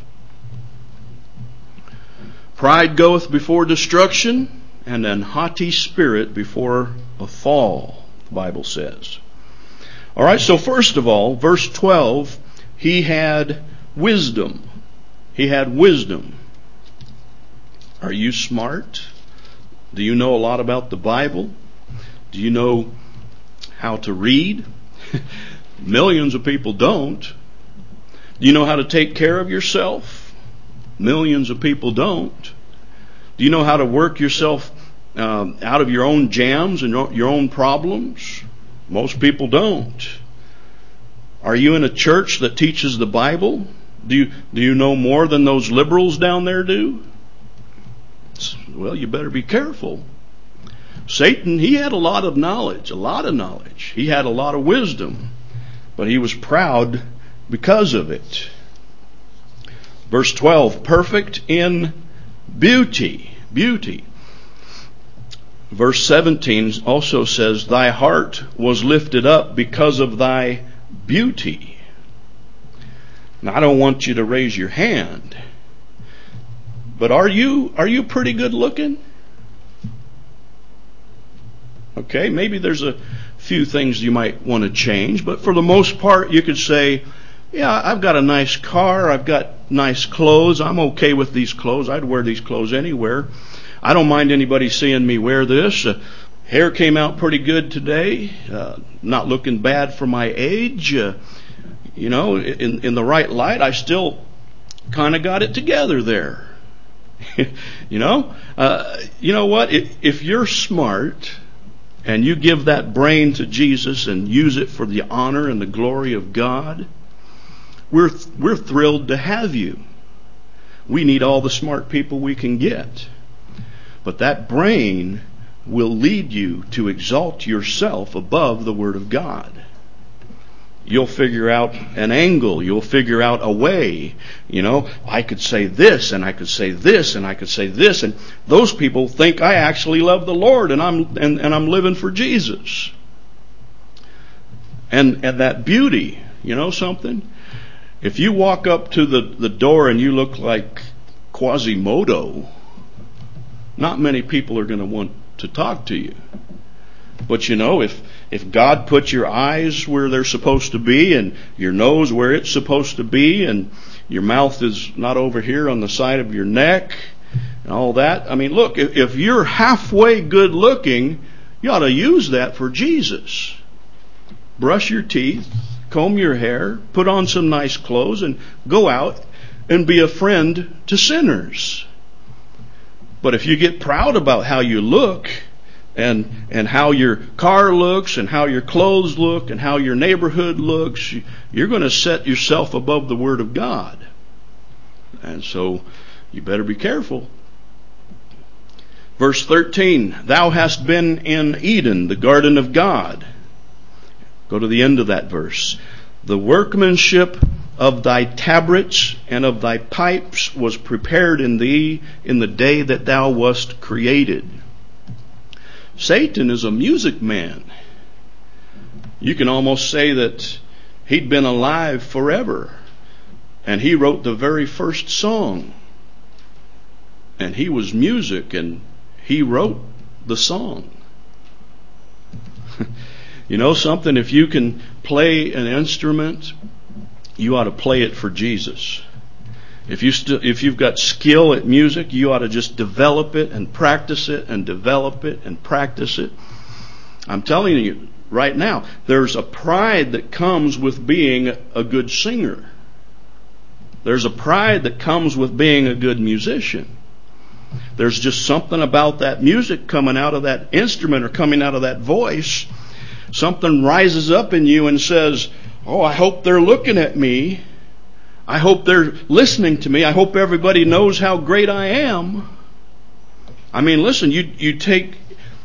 Speaker 1: Pride goeth before destruction, and an haughty spirit before a fall, the Bible says. All right, so first of all, verse twelve, he had wisdom. He had wisdom. Are you smart? Do you know a lot about the Bible? Do you know how to read? Millions of people don't. Do you know how to take care of yourself? Millions of people don't. Do you know how to work yourself um, out of your own jams and your own problems? Most people don't. Are you in a church that teaches the Bible? Do you, do you know more than those liberals down there do? Well, you better be careful. Satan, he had a lot of knowledge, a lot of knowledge. He had a lot of wisdom, but he was proud because of it. Verse twelve, perfect in beauty. Beauty. Verse seventeen also says, Thy heart was lifted up because of thy beauty. Now, I don't want you to raise your hand, but are you are you pretty good looking? Okay, maybe there's a few things you might want to change, but for the most part, you could say, yeah, I've got a nice car, I've got nice clothes, I'm okay with these clothes, I'd wear these clothes anywhere. I don't mind anybody seeing me wear this. Uh, hair came out pretty good today, uh, not looking bad for my age. Uh, you know, in, in the right light, I still kind of got it together there. you know, uh, you know what? If, if you're smart, and you give that brain to Jesus and use it for the honor and the glory of God, we're we're thrilled to have you. We need all the smart people we can get. But that brain will lead you to exalt yourself above the Word of God. You'll figure out an angle. You'll figure out a way. You know, I could say this, and I could say this, and I could say this, and those people think I actually love the Lord, and I'm and, and I'm living for Jesus. And and that beauty, you know something? If you walk up to the, the door and you look like Quasimodo, not many people are going to want to talk to you. But you know, if if God put your eyes where they're supposed to be and your nose where it's supposed to be and your mouth is not over here on the side of your neck and all that, I mean, look, if, if you're halfway good looking, you ought to use that for Jesus. Brush your teeth, comb your hair, put on some nice clothes, and go out and be a friend to sinners. But if you get proud about how you look, and and how your car looks, and how your clothes look, and how your neighborhood looks, you're going to set yourself above the Word of God. And so you better be careful. Verse thirteen, thou hast been in Eden, the garden of God. Go to the end of that verse. The workmanship of thy tabrets and of thy pipes was prepared in thee in the day that thou wast created. Satan is a music man. You can almost say that he'd been alive forever. And he wrote the very first song. And he was music, and he wrote the song. You know something? If you can play an instrument, you ought to play it for Jesus. If you st- if you've got skill at music, you ought to just develop it and practice it and develop it and practice it. I'm telling you right now, there's a pride that comes with being a good singer. There's a pride that comes with being a good musician. There's just something about that music coming out of that instrument or coming out of that voice. Something rises up in you and says, oh, I hope they're looking at me. I hope they're listening to me. I hope everybody knows how great I am. I mean, listen, you you take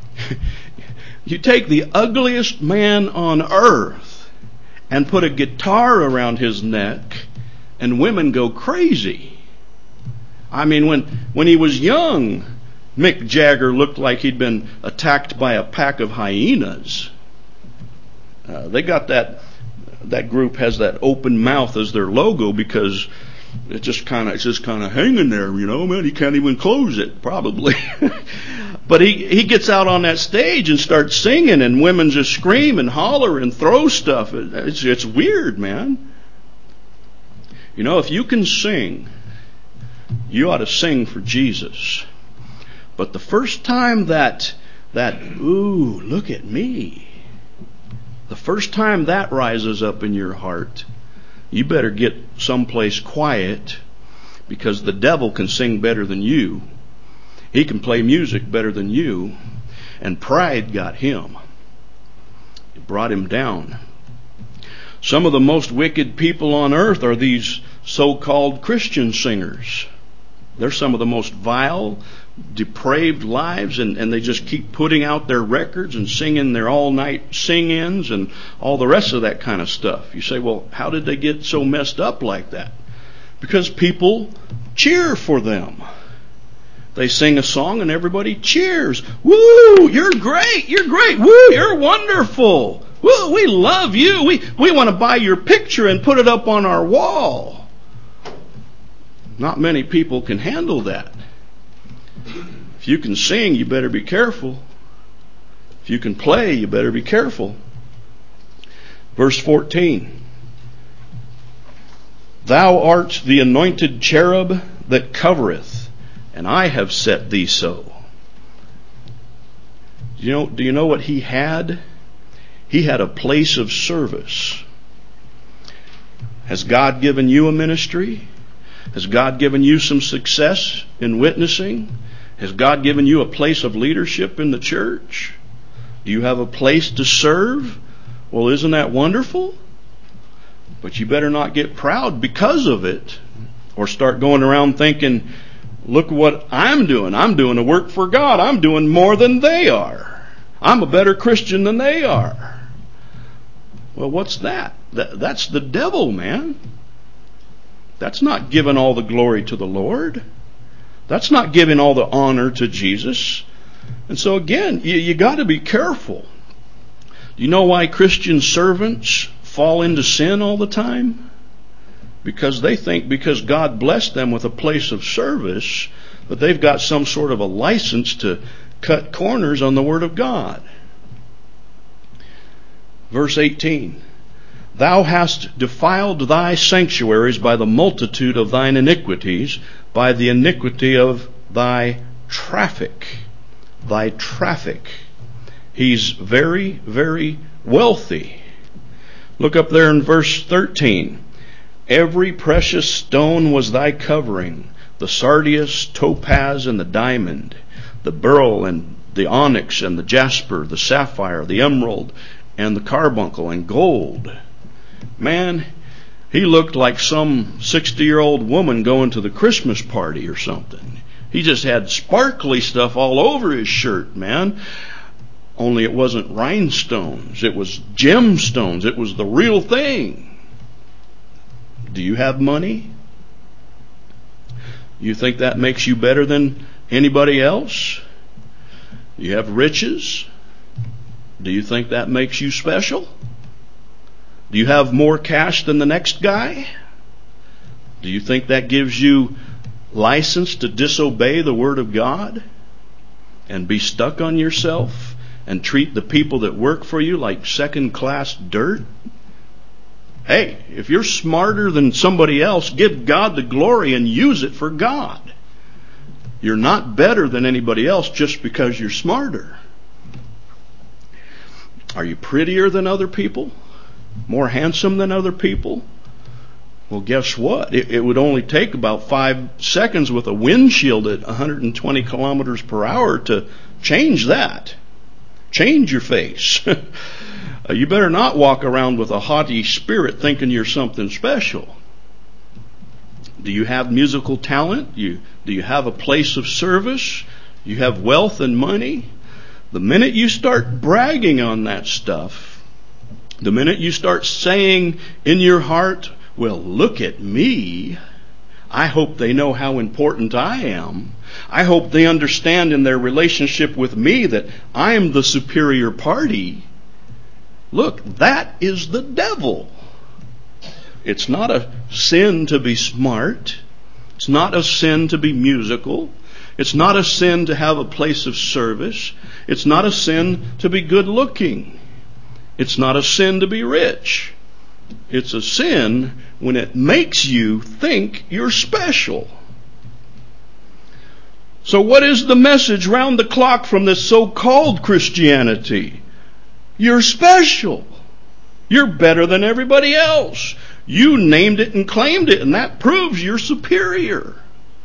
Speaker 1: you take the ugliest man on earth and put a guitar around his neck, and women go crazy. I mean, when when he was young, Mick Jagger looked like he'd been attacked by a pack of hyenas. Uh, they got that. That group has that open mouth as their logo because it just kind of it's just kind of hanging there, you know, man. He can't even close it, probably. But he he gets out on that stage and starts singing, and women just scream and holler and throw stuff. It's it's weird, man. You know, if you can sing, you ought to sing for Jesus. But the first time that that ooh, look at me. The first time that rises up in your heart, you better get someplace quiet, because the devil can sing better than you. He can play music better than you. And pride got him. It brought him down. Some of the most wicked people on earth are these so-called Christian singers. They're some of the most vile, depraved lives, and, and they just keep putting out their records and singing their all-night sing-ins and all the rest of that kind of stuff. You say, well, how did they get so messed up like that? Because people cheer for them. They sing a song and everybody cheers. Woo, you're great, you're great. Woo, you're wonderful. Woo, we love you. We, we want to buy your picture and put it up on our wall. Not many people can handle that. If you can sing, you better be careful. If you can play, you better be careful. Verse fourteen. Thou art the anointed cherub that covereth, and I have set thee so. You know, do you know what he had? He had a place of service. Has God given you a ministry? Has God given you some success in witnessing? Has God given you a place of leadership in the church? Do you have a place to serve? Well, isn't that wonderful? But you better not get proud because of it, or start going around thinking, look what I'm doing. I'm doing the work for God. I'm doing more than they are. I'm a better Christian than they are. Well, what's that? that that's the devil, man. That's not giving all the glory to the Lord. That's not giving all the honor to Jesus. And so again, you, you got to be careful. Do you know why Christian servants fall into sin all the time? Because they think because God blessed them with a place of service that they've got some sort of a license to cut corners on the Word of God. Verse eighteen. Thou hast defiled thy sanctuaries by the multitude of thine iniquities, by the iniquity of thy traffic. Thy traffic. He's very, very wealthy. Look up there in verse thirteen. Every precious stone was thy covering, the sardius, topaz, and the diamond, the beryl and the onyx and the jasper, the sapphire, the emerald, and the carbuncle and gold. Man, he looked like some sixty-year-old woman going to the Christmas party or something. He just had sparkly stuff all over his shirt, man. Only it wasn't rhinestones. It was gemstones. It was the real thing. Do you have money? You think that makes you better than anybody else? You have riches? Do you think that makes you special? Do you have more cash than the next guy? Do you think that gives you license to disobey the Word of God and be stuck on yourself and treat the people that work for you like second-class dirt? Hey, if you're smarter than somebody else, give God the glory and use it for God. You're not better than anybody else just because you're smarter. Are you prettier than other people? More handsome than other people? Well, guess what? It, it would only take about five seconds with a windshield at one hundred twenty kilometers per hour to change that. Change your face. You better not walk around with a haughty spirit thinking you're something special. Do you have musical talent? You, do you have a place of service? You have wealth and money? The minute you start bragging on that stuff, the minute you start saying in your heart, well, look at me. I hope they know how important I am. I hope they understand in their relationship with me that I'm the superior party. Look, that is the devil. It's not a sin to be smart. It's not a sin to be musical. It's not a sin to have a place of service. It's not a sin to be good looking. It's not a sin to be rich. It's a sin when it makes you think you're special. So what is the message round the clock from this so-called Christianity? You're special. You're better than everybody else. You named it and claimed it, and that proves you're superior.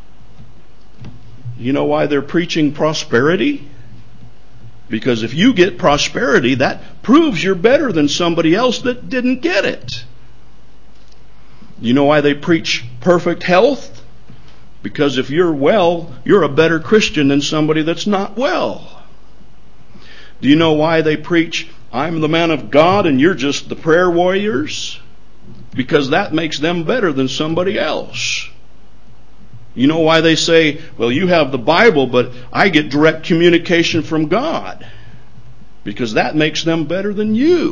Speaker 1: You know why they're preaching prosperity? Because if you get prosperity, that proves you're better than somebody else that didn't get it. You know why they preach perfect health? Because if you're well, you're a better Christian than somebody that's not well. Do you know why they preach, I'm the man of God and you're just the prayer warriors? Because that makes them better than somebody else. You know why they say, well, you have the Bible, but I get direct communication from God? Because that makes them better than you.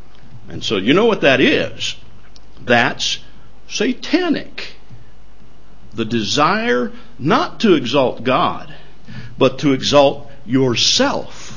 Speaker 1: And so you know what that is? That's satanic. the desire not to exalt God, but to exalt yourself.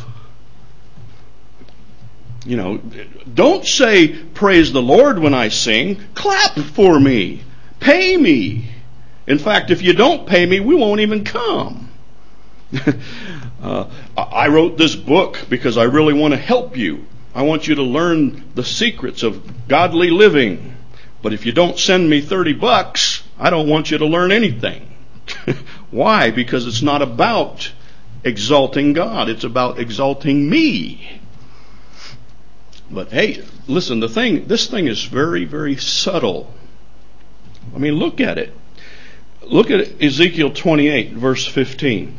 Speaker 1: You know, don't say, praise the Lord when I sing. Clap for me. Pay me. In fact, if you don't pay me, we won't even come. uh, I wrote this book because I really want to help you. I want you to learn the secrets of godly living. But if you don't send me thirty bucks, I don't want you to learn anything. Why? Because it's not about exalting God. It's about exalting me. But hey, listen, the thing, this thing is very, very subtle. I mean, look at it. Look at Ezekiel twenty-eight, verse fifteen.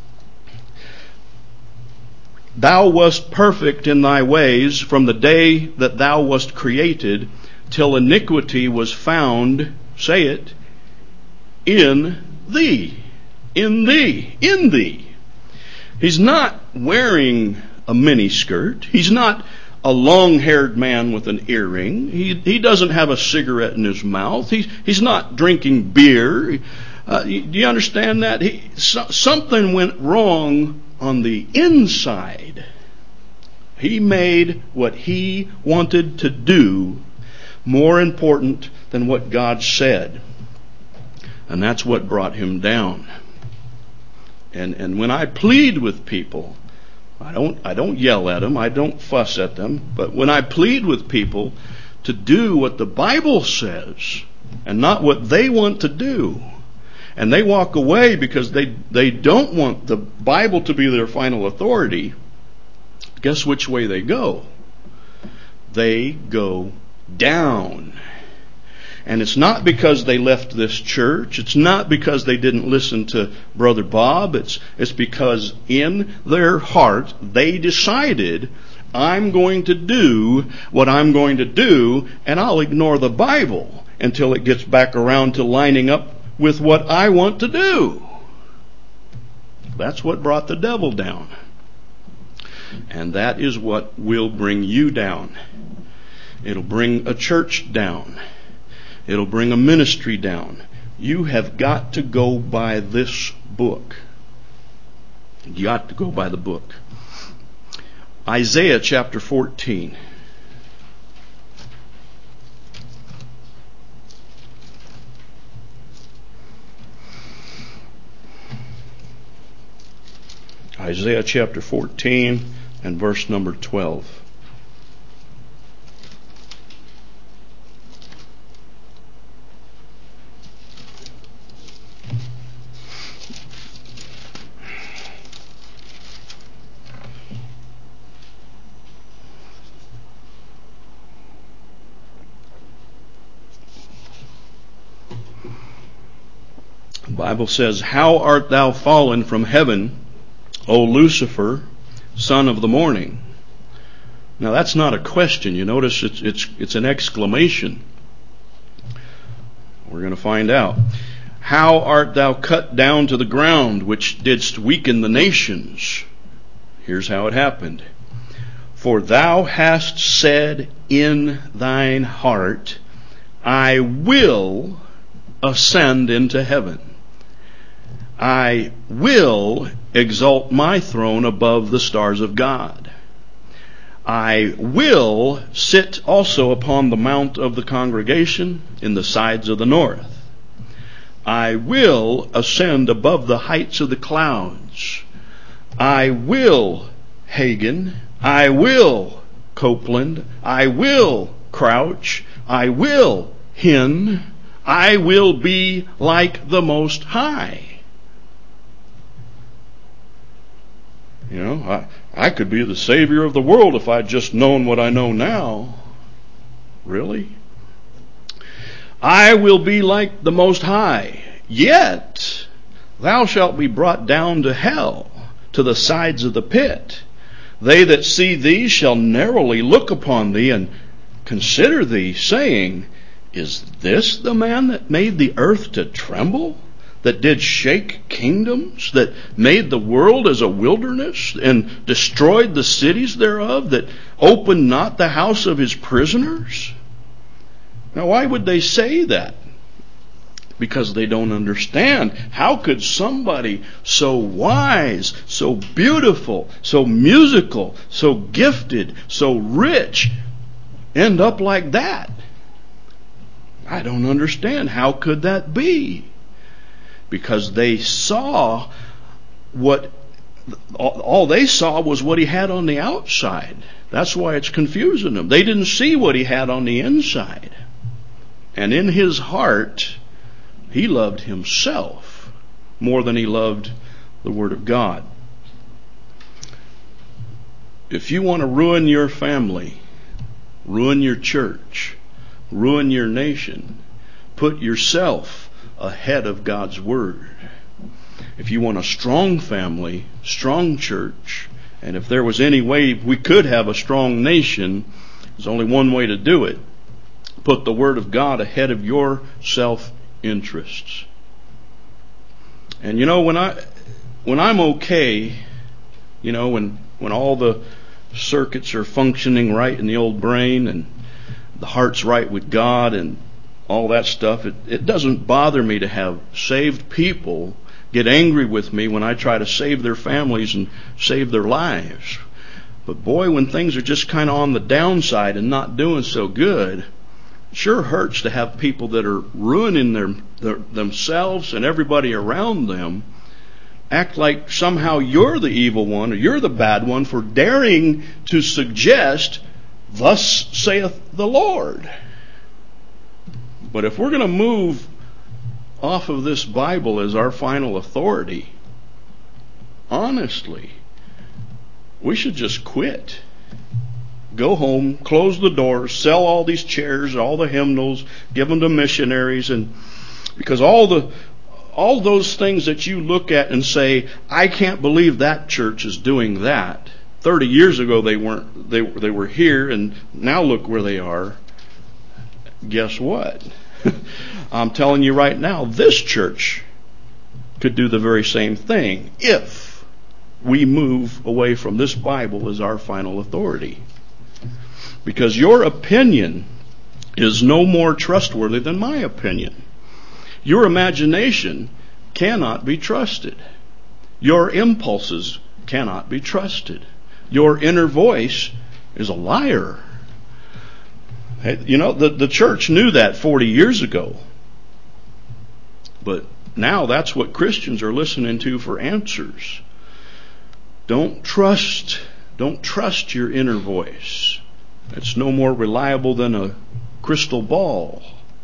Speaker 1: Thou wast perfect in thy ways from the day that thou wast created, till iniquity was found, say it, in thee. In thee. In thee. He's not wearing a miniskirt. He's not a long-haired man with an earring. He he doesn't have a cigarette in his mouth. He's he's not drinking beer. Uh, do you understand that? He, so, something went wrong on the inside. He made what he wanted to do more important than what God said. And that's what brought him down. And and when I plead with people, I don't I don't yell at them, I don't fuss at them, but when I plead with people to do what the Bible says and not what they want to do, and they walk away because they, they don't want the Bible to be their final authority, guess which way they go? They go down. And it's not because they left this church. It's not because they didn't listen to Brother Bob. It's, it's because in their heart they decided, I'm going to do what I'm going to do, and I'll ignore the Bible until it gets back around to lining up with what I want to do. That's what brought the devil down. And that is what will bring you down. It'll bring a church down. It'll bring a ministry down. You have got to go by this book. You got to go by the book. Isaiah chapter fourteen. Isaiah chapter fourteen and verse number twelve. The Bible says, How art thou fallen from heaven, O Lucifer, son of the morning? Now that's not a question. You notice it's it's it's an exclamation. We're going to find out. How art thou cut down to the ground, which didst weaken the nations? Here's how it happened. For thou hast said in thine heart, I will ascend into heaven. I will exalt my throne above the stars of God. I will sit also upon the mount of the congregation in the sides of the north. I will ascend above the heights of the clouds. I will Hagen. I will Copeland. I will Crouch. I will Hin. I will be like the Most High. You know, I, I could be the Savior of the world if I'd just known what I know now. Really? I will be like the Most High. Yet thou shalt be brought down to hell, to the sides of the pit. They that see thee shall narrowly look upon thee and consider thee, saying, Is this the man that made the earth to tremble? That did shake kingdoms, that made the world as a wilderness, and destroyed the cities thereof, that opened not the house of his prisoners? Now, why would they say that? because they don't understand. How could somebody so wise, so beautiful, so musical, so gifted, so rich end up like that? I don't understand. How could that be? Because they saw what, all they saw was what he had on the outside. That's why it's confusing them. They didn't see what he had on the inside. And in his heart, he loved himself more than he loved the Word of God. If you want to ruin your family, ruin your church, ruin your nation, put yourself ahead of God's Word. If you want a strong family, strong church, and if there was any way we could have a strong nation, there's only one way to do it. Put the Word of God ahead of your self-interests. And you know, when I when I'm okay, you know, when when all the circuits are functioning right in the old brain and the heart's right with God and all that stuff, it, it doesn't bother me to have saved people get angry with me when I try to save their families and save their lives. But boy, when things are just kind of on the downside and not doing so good, it sure hurts to have people that are ruining their, their themselves and everybody around them act like somehow you're the evil one or you're the bad one for daring to suggest, "Thus saith the Lord." But if we're going to move off of this Bible as our final authority, honestly, we should just quit. Go home, close the doors, sell all these chairs, all the hymnals, give them to missionaries, and because all the all those things that you look at and say, "I can't believe that church is doing that." Thirty years ago they weren't. They they were here, and now look where they are. Guess what? I'm telling you right now, this church could do the very same thing if we move away from this Bible as our final authority. Because your opinion is no more trustworthy than my opinion. Your imagination cannot be trusted. Your impulses cannot be trusted. Your inner voice is a liar. You know, the, the church knew that forty years ago. But now that's what Christians are listening to for answers. Don't trust, don't trust your inner voice. It's no more reliable than a crystal ball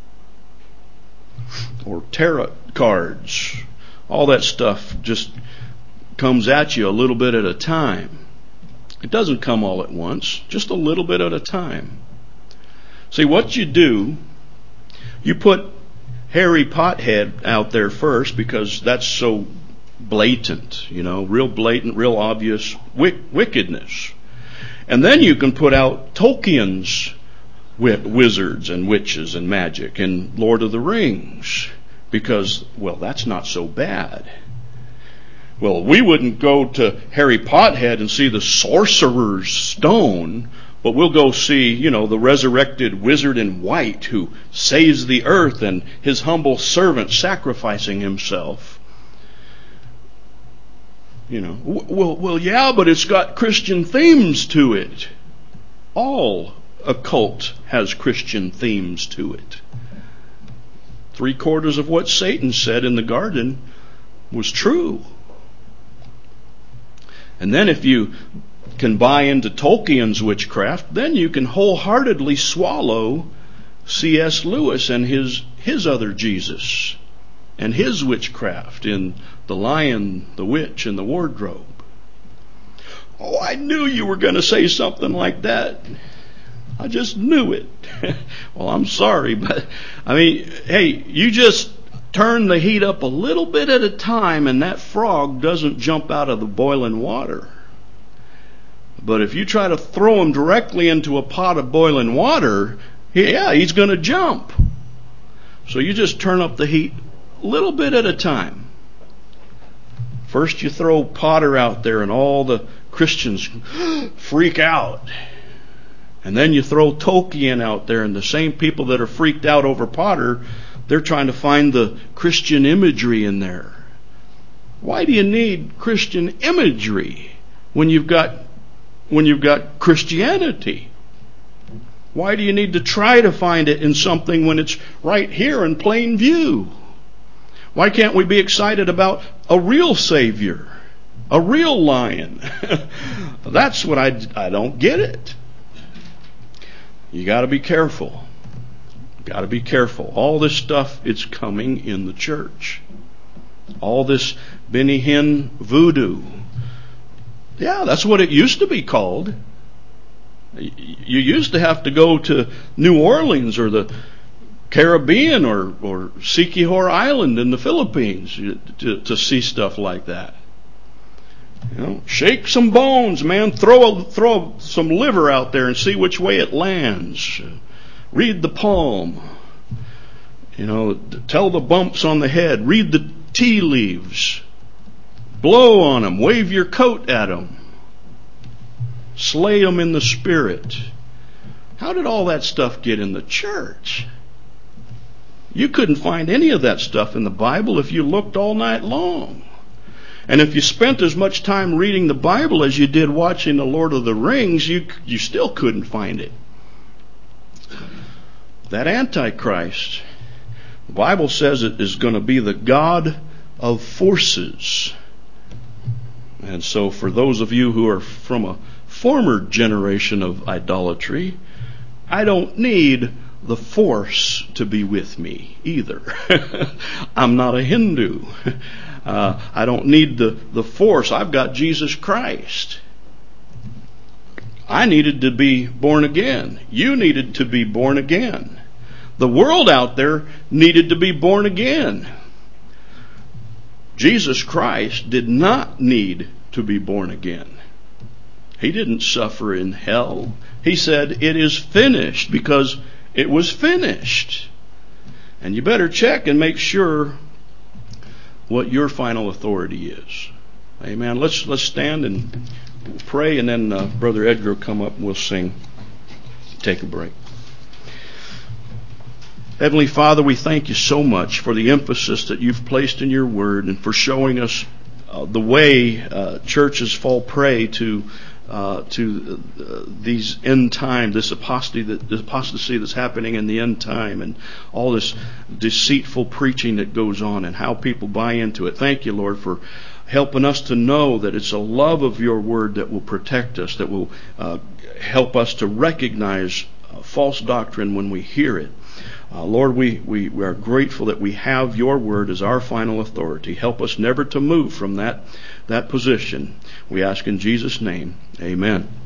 Speaker 1: or tarot cards. All that stuff just comes at you a little bit at a time. It doesn't come all at once, just a little bit at a time. See, what you do, you put Harry Pothead out there first because that's so blatant, you know, real blatant, real obvious wickedness. And then you can put out Tolkien's wizards and witches and magic and Lord of the Rings because, well, that's not so bad. Well, we wouldn't go to Harry Pothead and see the Sorcerer's Stone, but we'll go see, you know, the resurrected wizard in white who saves the earth and his humble servant sacrificing himself. You know, well, well, yeah, but it's got Christian themes to it. All occult has Christian themes to it. Three quarters of what Satan said in the garden was true. And then if you can buy into Tolkien's witchcraft, then you can wholeheartedly swallow C S Lewis and his his other Jesus and his witchcraft in The Lion, the Witch, and the Wardrobe. Oh, I knew you were going to say something like that. I just knew it. Well, I'm sorry, but I mean, hey, you just turn the heat up a little bit at a time and that frog doesn't jump out of the boiling water. But if you try to throw him directly into a pot of boiling water, yeah, he's going to jump. So you just turn up the heat a little bit at a time. First you throw Potter out there and all the Christians freak out. And then you throw Tolkien out there and the same people that are freaked out over Potter, they're trying to find the Christian imagery in there. Why do you need Christian imagery when you've got when you've got Christianity? Why do you need to try to find it in something when it's right here in plain view? Why can't we be excited about a real Savior, a real lion? That's what I, I don't get it. You got to be careful. Got to be careful. All this stuff, it's coming in the church. All this Benny Hinn voodoo. Yeah, that's what it used to be called. You used to have to go to New Orleans or the Caribbean or, or Siquijor Island in the Philippines to, to see stuff like that. You know, shake some bones, man. Throw a, throw some liver out there and see which way it lands. Read the palm. You know, tell the bumps on the head. Read the tea leaves. Blow on them. Wave your coat at them. Slay them in the spirit. How did all that stuff get in the church? You couldn't find any of that stuff in the Bible if you looked all night long. And if you spent as much time reading the Bible as you did watching The Lord of the Rings, you you still couldn't find it. That Antichrist, the Bible says it is going to be the God of forces. And so for those of you who are from a former generation of idolatry, I don't need the force to be with me either. I'm not a Hindu. Uh, I don't need the, the force. I've got Jesus Christ. I needed to be born again. You needed to be born again. The world out there needed to be born again. Jesus Christ did not need to be born again. He didn't suffer in hell. He said, it is finished, because it was finished. And you better check and make sure what your final authority is. Amen. Let's let's stand and pray, and then uh, Brother Edgar will come up and we'll sing. Take a break. Heavenly Father, we thank you so much for the emphasis that you've placed in your word, and for showing us uh, the way uh, churches fall prey to uh, to uh, these end time, this apostasy, that, this apostasy that's happening in the end time, and all this deceitful preaching that goes on, and how people buy into it. Thank you, Lord, for helping us to know that it's a love of your word that will protect us, that will uh, help us to recognize uh, false doctrine when we hear it. Uh, Lord, we, we, we are grateful that we have your word as our final authority. Help us never to move from that, that position. We ask in Jesus' name, amen.